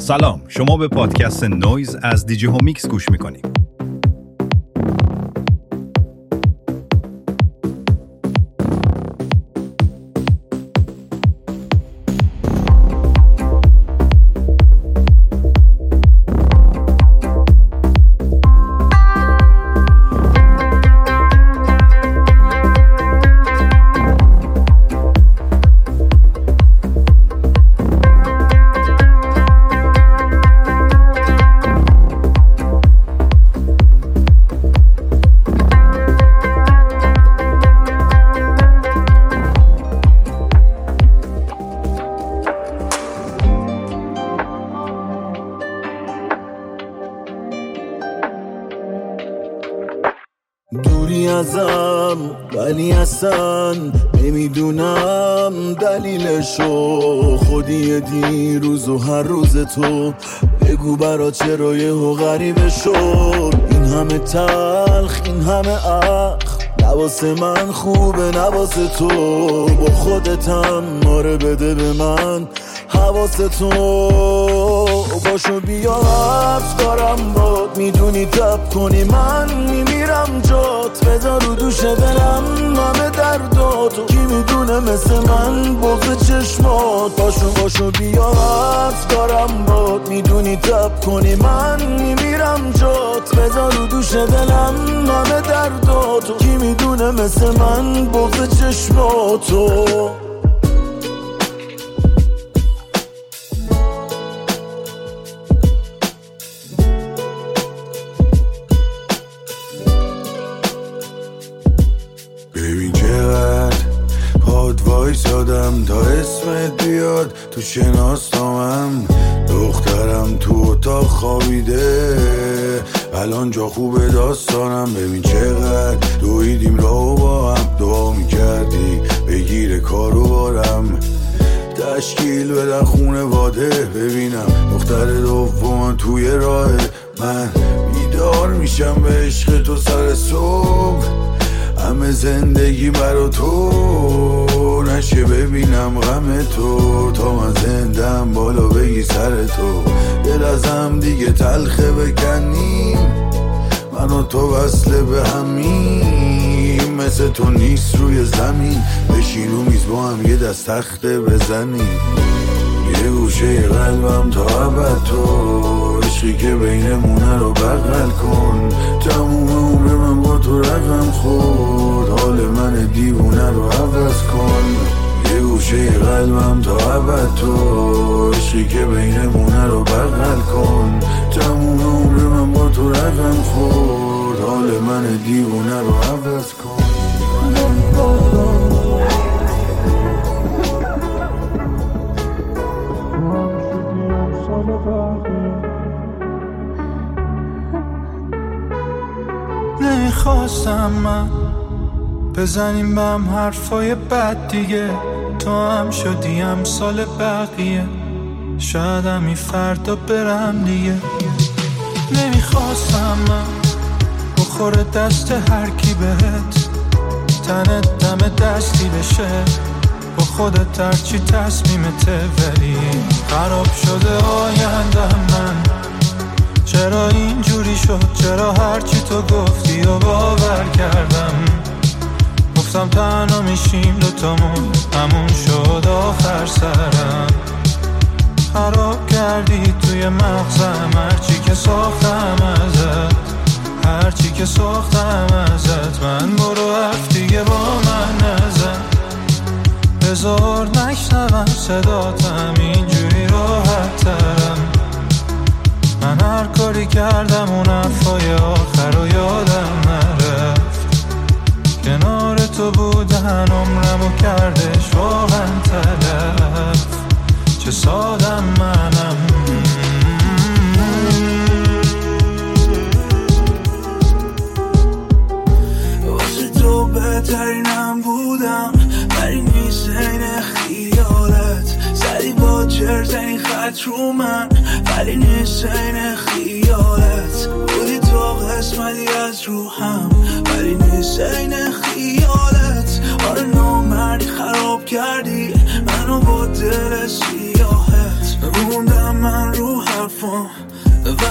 سلام، شما به پادکست نویز از دیجی هومیکس گوش میکنید. دوری ازم ولی اصلا نمیدونم دلیلشو، خودی دیروز و هر روز تو بگو برا چرا یهو غریبه شد. این همه تلخ، این همه اخ، نواسه من خوبه نواسه تو، با خودتم ماره بده به من حواسه تو. باشو بیا حرف دارم باد، میدونی تب کنی من میمیرم جات، بذار رو دوش دلم همه دردات، کی میدونه مثل من بغض چشمات. باشو بیا حرف دارم باد، میدونی تب کنی من میمیرم جات، بذار رو دوش دلم همه دردات، کی میدونه مثل من بغض چشماتو. ببین چقدر پاد وایسادم تا اسمت بیاد تو شناسنامم، دخترم تو اتاق خوابیده الان جا خوبه داستانم. ببین چقدر دویدیم راهو با هم، دعا میکردی بگیره کارو بارم، تشکیل بدن خونواده ببینم دختر دوم توی راه من. بیدار میشم به عشق تو سر صبح، همه زندگی برا تو نشه ببینم غم تو، تا من زندم بالا بگی سر تو. دل ازم دیگه تلخه بکنیم، من و تو وصله به همیم، مثل تو نیست روی زمین، بشین و میز با هم یه دست تخته بزنیم، یه گوشه قلبم تا ابد تو، عشقی که بینمونه رو بغل کن، تموم عمر من با تو رقم خورد، حال من دیوونه رو عوض کن، یه گوشه قلبم تا ابد تو، عشقی که بینمونه رو بغل کن، تموم عمر من با تو رقم خورد، حال من دیوونه رو عوض کن. نمیخواستم من بزنیم به هم حرفای بد دیگه، تو هم شدی امثال بقیه، شاید همی فردا برم دیگه. نمیخواستم من بخوره دست هر کی بهت، تنت دم دستی بشه با خودت هرچی تصمیمته، ولی خراب شده آینده من. چرا اینجوری شد، چرا هرچی تو گفتی و باور کردم، گفتم تنها میشیم دوتامون، همون شد آخر سرم. خراب کردی توی مغزم هرچی که ساختم ازت، هرچی که ساختم ازت. من برو حرف دیگه با من نزن، بذار نشنوم صداتم، اینجوری راحت ترم. من هر کاری کردم اون حرفای آخر رو یادم نرفت، کنار تو بودن عمرمو کردش واقعا تلف، چه سادم منم. واسه تو بهترینم بودم، ولی نیست این خیالت، زدی با چرت این خط رو من، ولی نیست این خیالت، بودی تو قسمتی از روحم، ولی نیست این خیالت. آره نامردی خراب کردی منو با دل سیاهت، موندم من رو هم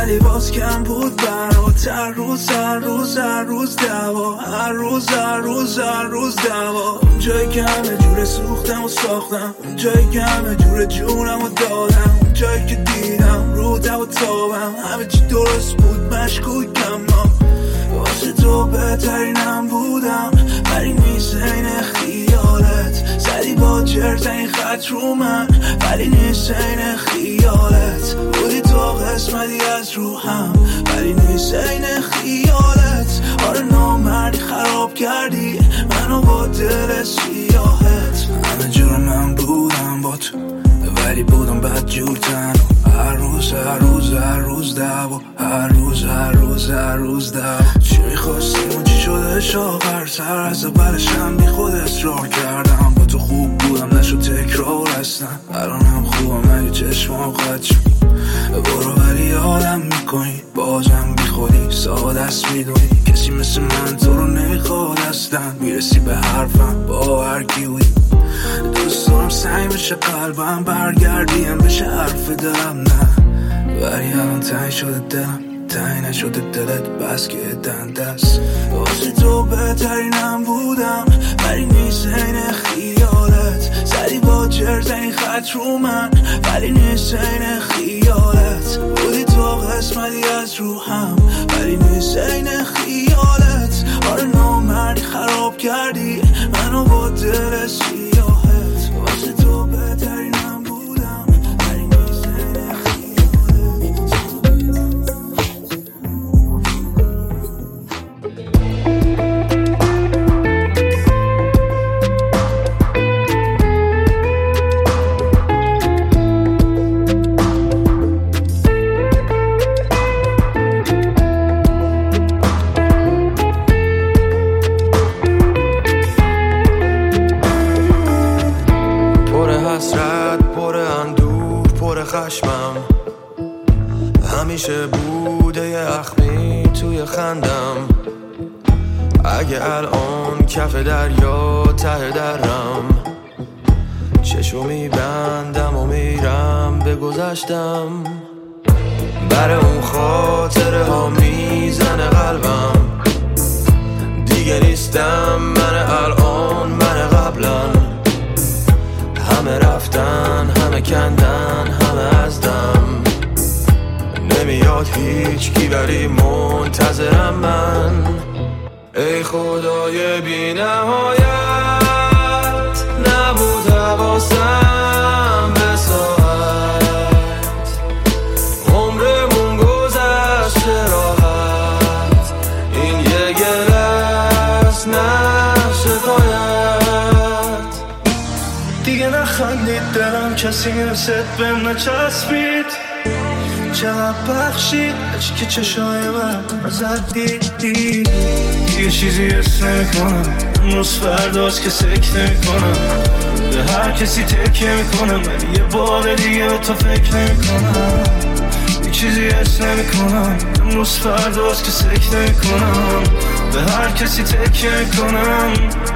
ولی باز کم بود برات. هر روز هر روز هر روز دعوا، هر روز هر روز هر روز دعوا. اونجایی که همه جوره سوختم و ساختم، اونجایی که همه جوره جونم و دادم، اونجایی که دیدم رو دو و تابم همه چی درست بود مشکوکم. ما واسه تو بهترینم بودم، ولی نیست این خیالت. زدی با چرت این خط رو من، ولی نیست این خیالت. بودی تو قسمتی از روحم، ولی نیست این خیالت. آره نامردی خراب کردی منو با دل سیاهت. همه جور من بودم با تو، ولی بودم بد جور تنها. هر روز هر روز هر روز دعوا، هر روز هر روز هر روز دعوا. چی میخواستیم و چی شده شاغرتر از اولشم بی خود اصرار کردم. با تو خوب بودم نشد تکرار هستم، الانم خوبم ولی چشمام قد شد. برو ولی یادم میکنی بازم بی خودی ساده است میدونی. کسی مثل من تو رو نمیخواد اصلا، میرسی به حرفم با هر کی بودی. دوست دارم سعی بشه قلبم برگردیم بشه حرف دلم نه، ولی الان تنگ شده دلم تنگ نشده دلت بس که دنده است. واسه تو بهترینم بودم، ولی نیست این خیالت. زدی با چرت این خط رو من، ولی نیست این خیالت. بودی تو قسمتی از روحم، ولی نیست این خیالت. آره نامردی خراب کردی منو با دل سیاهت. واسه تو بهترینم بودم، ولی نیست این خشمم همیشه بوده یه اخمی توی خندم. اگه الان کف دریا ته درم، چشو میبندم و میرم به گذشتم. برای اون خاطره ها میزنه قلبم. دیگه نیستم من الان من قبلا. همه رفتن همه کندن همه از دم. نمیاد هیچ کی ولی منتظرم من. ای خدای بی نهایت نبود حواسم به ساعت. عمرمون گذشت راحت، این یه گله است نه شکایت. دیگه نخندید دلم کسی مثل بهم نچسبید. چقدر بخشید که چشای من ازت دید. یه چیزی حس نمیکنم، امروز فرداست که سکت نمیکنم. به هر کسی تکیه میکنم، ولی یه بار دیگه به تو فکر نمیکنم. یه چیزی حس نمیکنم، امروز فرداست که سکت نمیکنم. به هر کسی تکیه میکنم.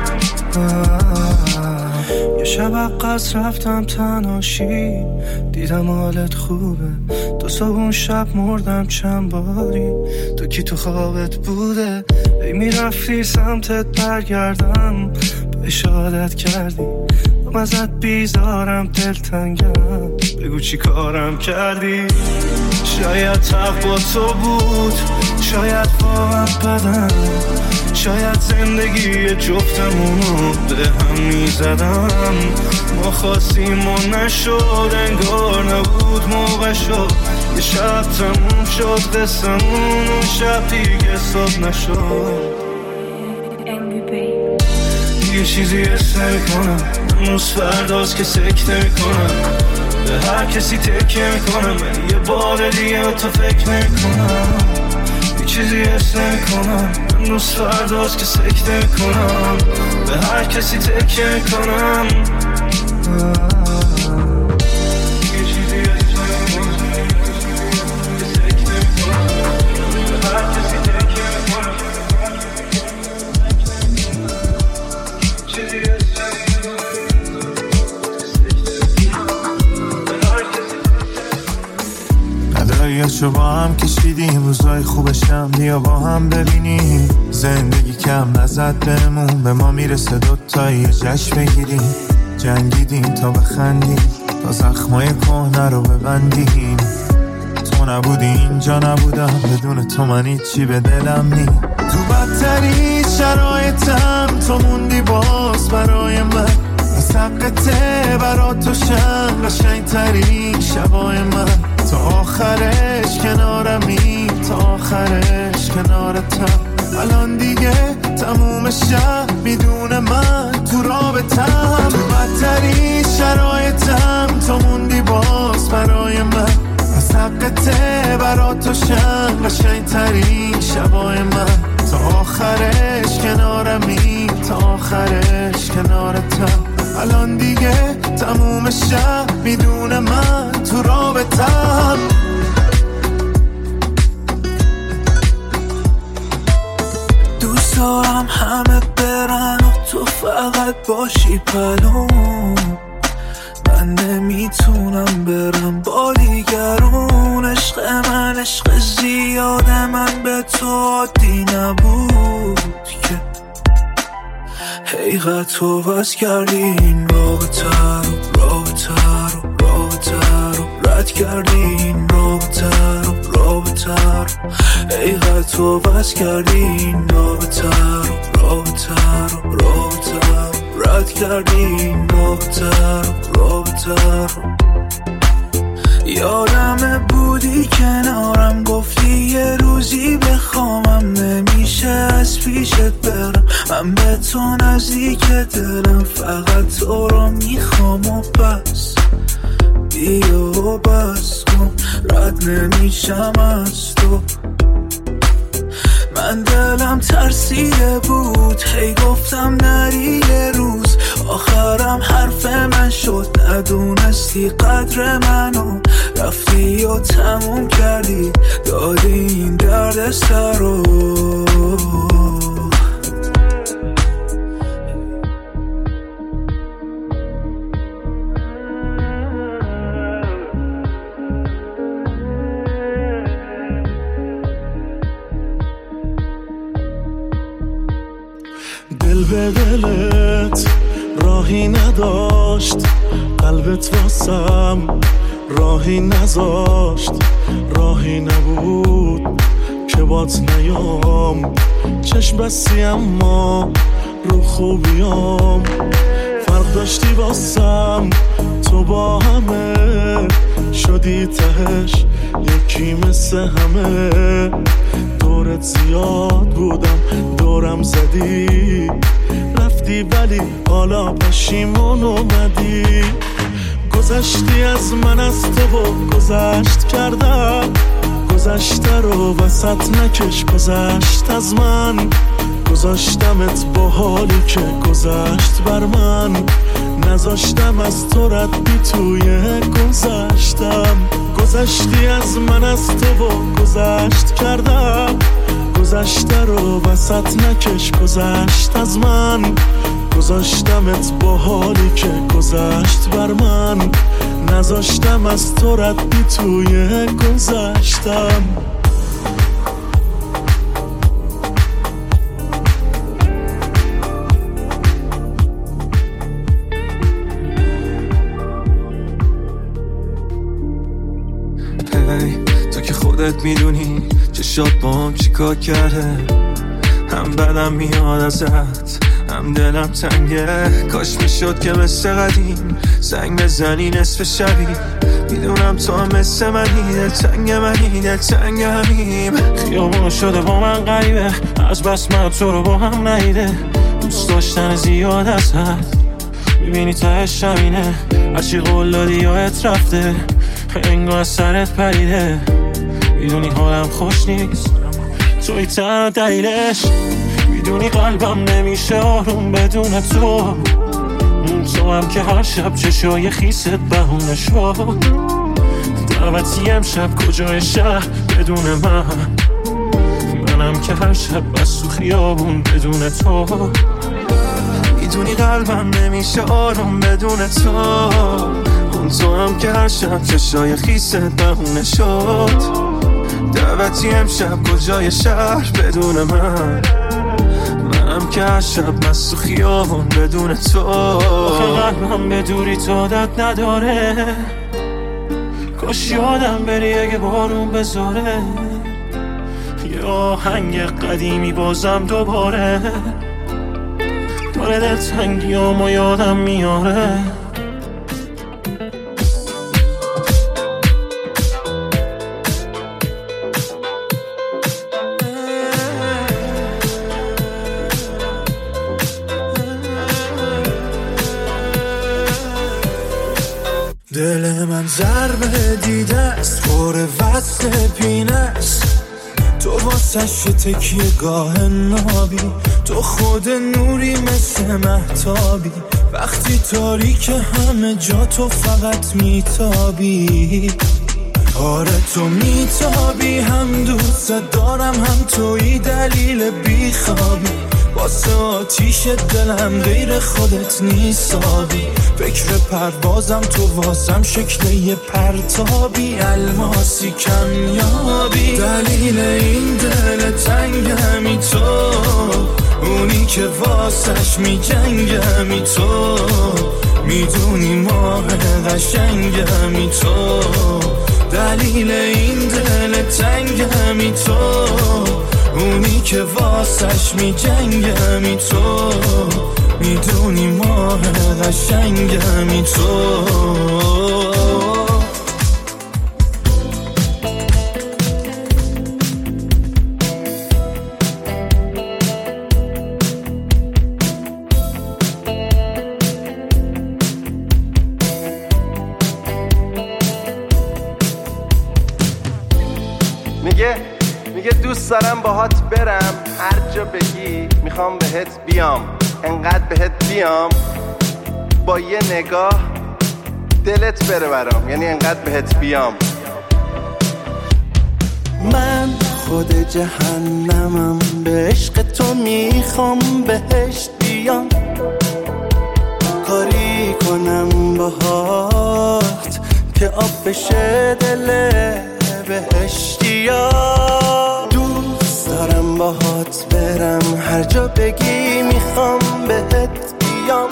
یه شب عقص رفتم تناشی، دیدم حالت خوبه. دو صبح اون شب مردم چند باری، تو کی تو خوابت بوده؟ ای میرفتی سمتت برگردم، به شهادت کردی من ازت بیزارم دلتنگم. بگو چی کارم کردی؟ شاید تق با تو بود، شاید واقعا بدم، شاید زندگی جفتمونو به هم میزدم. ما خواستیم و نشد، انگار نبود موقع شد. یه شب تموم شد قصمون، اون شب دیگه صبح نشد. یه چیزی حس نمیکنم، امروز فرداست که سکت نمیکنم. به هر کسی تکیه میکنم، ولی یه بار دیگه به تو فکر نمیکنم. یه چیزی حس نمیکنم، امروز فرداست که سکت نمیکنم. به هر کسی تکیه میکنم. یه چیزی حس نمیکنم، که سکت نمیکنم. به هر کسی تکیه میکنم. چیزی حس بادیاشو با هم کشیدیم، روزای خوبشم بیا با هم ببینیم. زندگی کم نزد بهمون، به ما میرسه دوتایی جشن بگیریم. جنگیدیم تا بخندیم، تا زخمای کهنه رو ببندیم. تو نبودی اینجا نبودم، بدون تو من هیچی به دلم نی. تو بدترین شرایطم تو موندی باز برای من. از حقته برا تو شم قشنگترین شبای من. تا آخرش کنارمی، تا آخرش کنارتم. الان دیگه تموم شب میدونه من تو رابطم. تو بدترین شرایطم تو موندی باز برای من. از حقته برا تو شم قشنگترین شبای من. تا آخرش کنارمی، تا آخرش کنارتم. الان دیگه تموم شب میدونه من تو رابطم. دوست دارم همه برن و تو فقط باشی پلوم. من نمیتونم برم با دیگرون. عشق من عشق زیاده، من به تو عادی نبود که حقیقت تو بس کردی این رابطه رو، رابطه رو، رابطه رو رد کردی این رابطه رو، رابطه رو. حقیقت تو بس کردی این رابطه رو، رابطه رو، رابطه رو رد کردی این رابطه رو، رابطه رو. یادم بودی کنارم، گفتی یه روزی بخوامم. نمیشه از پیشت برم، من به تو نزدیک دلم. فقط تو رو میخوام و بس، بیا و بس کن. رد نمیشم از تو. من دلم ترسیده بود، هی گفتم نری یه روز. آخرم حرف من شد، ندونستی قدر منو. رفتی و تموم کردی، دادی این درد سر رو. دل به دلت راهی نداشت، قلبت واسم راهی نذاشت. راهی نبود که بات نیام، چشم بستی اما رو خوبیام. فرق داشتی واسم تو با همه، شدی تهش یکی مثل همه. دورت زیاد بودم، دورم زدی رفتی، ولی حالا پشیمون اومدی. گذشتی از من، از تو و گذشت کردم. گذشته رو وسط نکش، گذشت از من. گذاشتمت با حالی که گذشت بر من. نذاشتم از تو رد بی توی گذشتم. گذشتی از من، از تو و گذشت کردم. گذشته رو وسط نکش، گذشت از من. گذاشتمت با حالی که گذشت بر من. نذاشتم از تو رد بی توی گذشتم. تو که خودت میدونی چشات بام چیکار کرده. هم بدم میاد ازت، هم دلم تنگه. کاش میشد که مثل قدیم زنگ بزنی نصف شبی. میدونم تو هم مثل منی، دلتنگ منی، دلتنگ همیم. خیابون شده با من غریبه، از بس من تو رو با هم نیده. دوست داشتن زیاد از حد، میبینی تهش همینه. هرچی قول دادی یادت رفته، انگار از سرت پریده. میدونی حالم خوش نیست، توی تنها دلیلش. میدونی قلبم نمیشه آروم بدون تو. تو هم که هر شب چشای خیست بهونه شد. دعوتی امشب کجای شهر بدون من. منم که هر شب بس تو خیابون بدون تو. میدونی قلبم نمیشه آروم بدون تو. تو هم که هر شب چشای خیست بهونه شد. دعوتی امشب کجای شهر بدون منم که هر شب مست و خیابون بدون تو. آخه قلبم به دوری تو عادت نداره، کاش یادم بری اگه بارون بذاره. یه آهنگ قدیمی بازم دوباره داره دلتنگیامو یادم میاره. دل من ضربه دیده است، پر وصل پینه است. تو واسش تکیه گاه نابی، تو خود نوری مثل مهتابی. وقتی تاریک همه جا تو فقط میتابی. آره تو میتابی، هم دوست دارم هم توی دلیل بیخوابی. واسه آتیش دلم غیر خودت نیستابی. فکر پروازم تو واسم شکل یه پرتابی. الماسی کمیابی، دلیل این دل تنگمی تو، اونی که واسش میجنگمی تو. میدونی ماه قشنگمی تو، دلیل این دل تنگمی تو، اونی که واسش میجنگمی تو. میدونی ماه قشنگمی تو. میگه دوست دارم باهات برم هر جا بگی، میخوام بهت بیام، انقدر بهت بیام با یه نگاه دلت بره برام، یعنی انقدر بهت بیام. من خود جهنمم، به عشق تو میخوام بهشت بیام. کاری کنم باهات که آب بشه دل بهشتیا. دوست دارم باهات برم هر جا بگی، میخوام بهت بیام،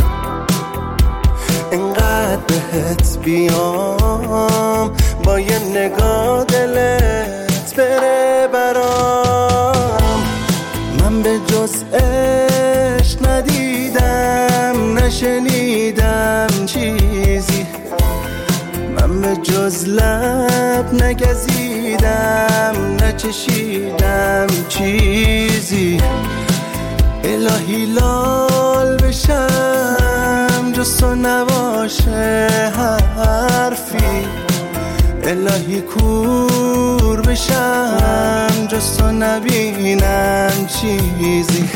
انقدر بهت بیام با یه نگاه دلت بره برام. من به جز عشق ندیدم، نشنیدم چیزی، من به جز لب نگزیدم، نچشیدم چیزی. الهی لال بشم جز تو نباشه حرفی، الهی کور بشم جز تو نبینم چیزی.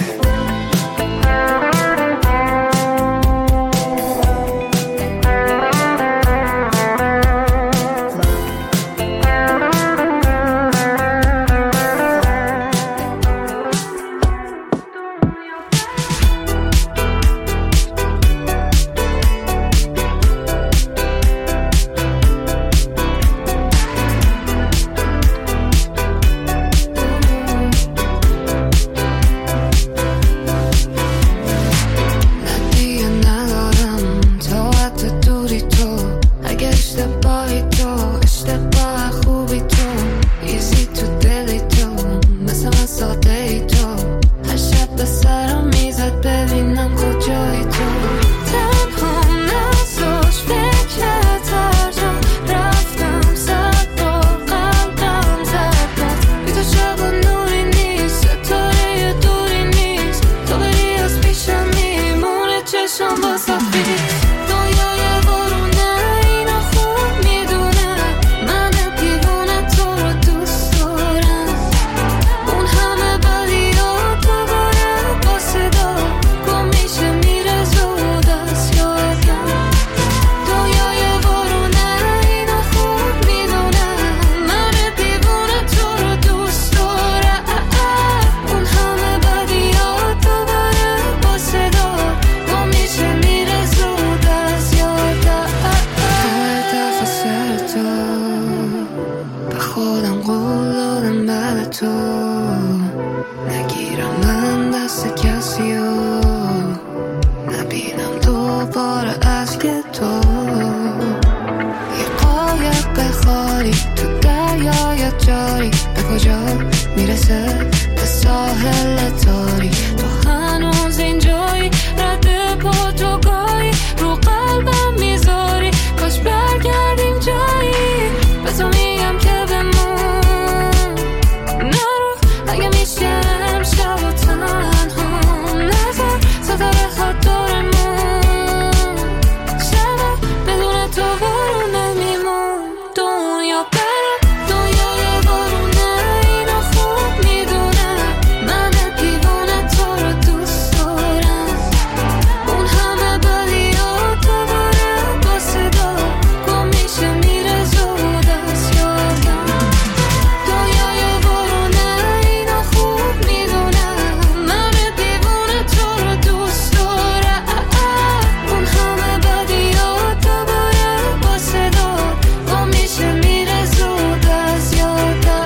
جاری به کجا میرسه به ساحل تاری تو هنوز اینجایی رد پا تو گاهی رو قلبم میذاری کاش برگردیم جایی به تو میگم که بمون نرو اگه میشه امشب و تنها نذار ستاره ها دورمون شبا بدون تو بارونه میمون دنیا برم دنیای بارونه اینو خوب میدونه من دیوونه تو رو دوست دارم اون همه بدیات دوباره با صدا گم میشه میره زود از یادم دنیای بارونه اینو خوب میدونه من دیوونه تو رو دوست دارم اون همه بدیات دوباره با صدا گم میشه میره زود از یادم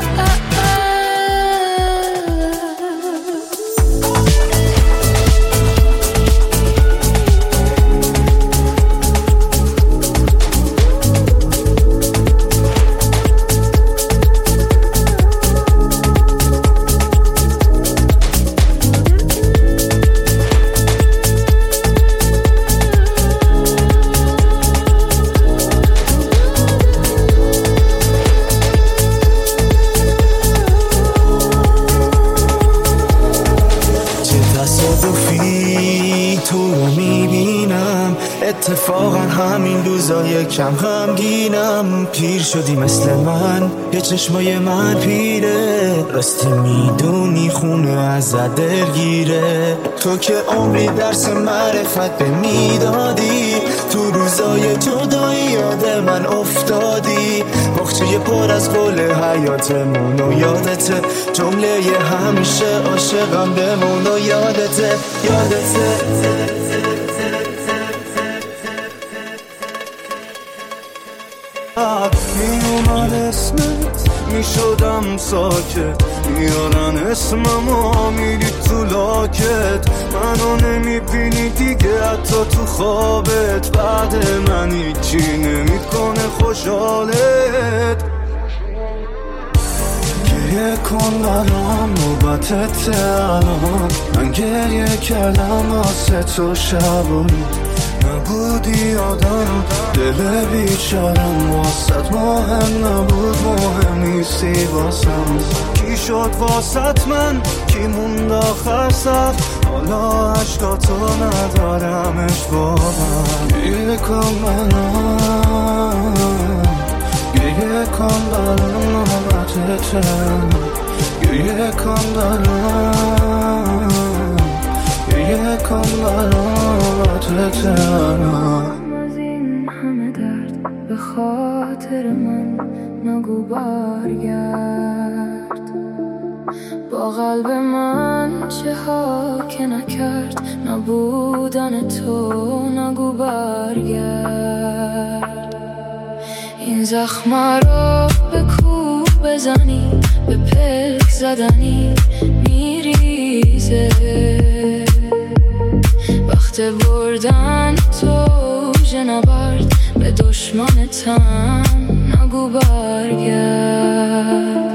چه تصادفی تو رو میبینم اتفاقا همین روزای کم غمگینم پیر شدی مثل من یه چشمای من پیره راستی میدونی خونه ازت دلگیره تو که عمری درس معرفت به میدادی تو روزای جدایی یاد من افتادی باغچه پر از گل حیاتمون و یادته جمله همیشه عاشقم بمون و یادته میومد اسمت میشدم ساکت میارن اسممو میری تو لاکت منو نمیبینی دیگه حتی تو خوابت بعد من هیچی نمیکنه خوشحالت گریه کن برام نوبتت الان من گریه کردم واسه تو شبون نبودی آدم دل بیچارم واسط مهم نبود مهم نیستی واسم کی شد واسط من کی موند آخر صف حالا عشقاتو ندارمش باهم گریه کن برام گریه کن برام نوبتتم گریه کن برام گریه کن براتتم از این همه درد به خاطر من نگو برگرد با قلب من چه ها که نکرد نبودن تو نگو برگرد این زخم رو به کو بزنی به پلک زدنی میریزه وقت بردن تو نبرد به دشمنتم نگو برگرد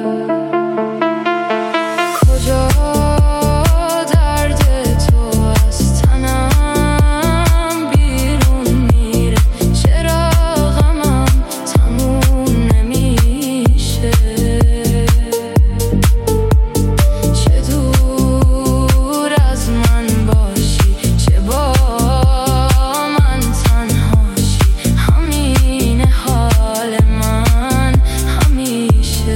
کجا درد تو از تنم بیرون میره چرا غمم تموم نمیشه چه دور از من باشی چه با من تنهاشی همین حال من همیشه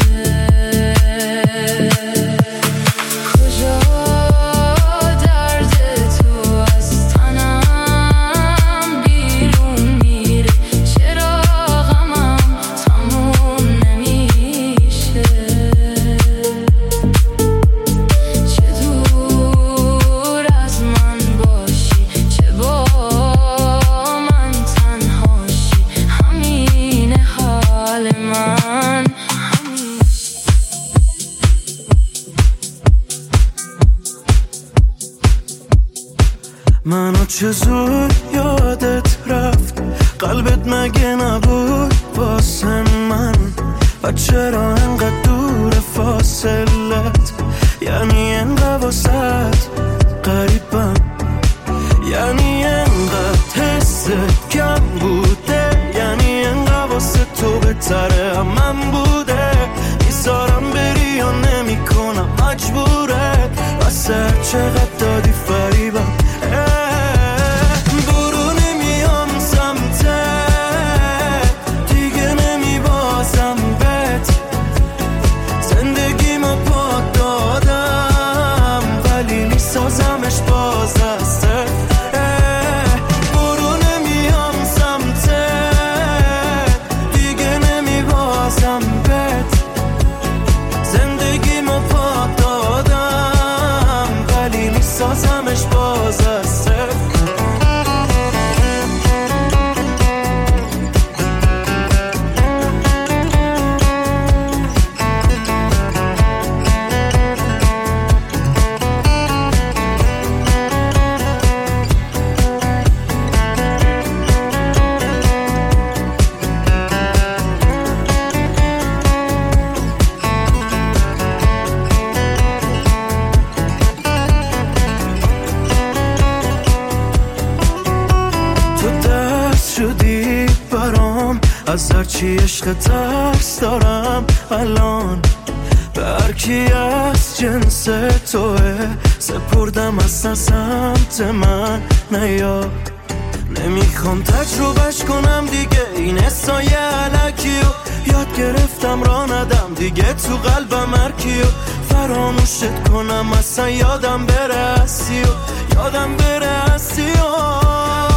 کجا درد تو از تنم بیرون میره چرا غمم تموم نمیشه چه دور از من باشی چه با من تنهاشی همین حال من منو چه زود یادت رفت قلبت مگه نبود واسه من و چرا انقدر دور واسلت، یعنی انقدر واسد قریبم، یعنی انقدر حست کم بوده، یعنی انقدر واسه تو بهتره من بوده. میذارم بری یا نمی کنم مجبوره، واسه هر چقدر دادی فریبم. برو نمیام سمتت، دیگه نمیبازم بهت، زندگیمو پاک دادم ولی میسازمش باز از برو نمیام سمتت، دیگه نمیبازم بهت، زندگیمو پاک دادم ولی میسازمش باز از از هرچی عشق ترس دارم الان، به هرکی از جنس توه سپردم اصلا سمت من نیا. نمیخوام تجربهش کنم دیگه این حسای علکیو، یاد گرفتم را ندم دیگه تو قلبم هرکیو، فراموشت کنم اصلا یادم بره هستی و یادم بره هستی و